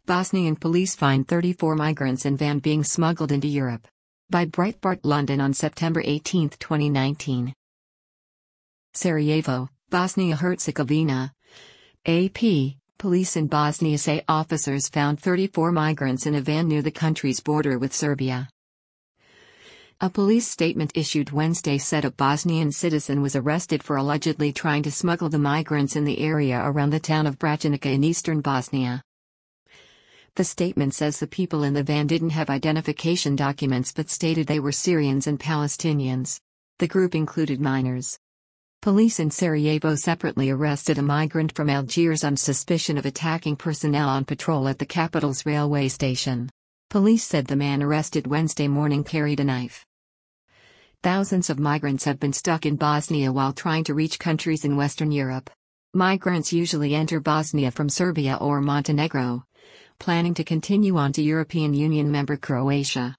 Bosnian police find 34 migrants in van being smuggled into Europe. By Breitbart London on September 18, 2019. Sarajevo, Bosnia-Herzegovina. AP, police in Bosnia say officers found 34 migrants in a van near the country's border with Serbia. A police statement issued Wednesday said a Bosnian citizen was arrested for allegedly trying to smuggle the migrants in the area around the town of Bračanica in eastern Bosnia. The statement says the people in the van didn't have identification documents but stated they were Syrians and Palestinians. The group included minors. Police in Sarajevo separately arrested a migrant from Algiers on suspicion of attacking personnel on patrol at the capital's railway station. Police said the man arrested Wednesday morning carried a knife. Thousands of migrants have been stuck in Bosnia while trying to reach countries in Western Europe. Migrants usually enter Bosnia from Serbia or Montenegro, planning to continue on to European Union member Croatia.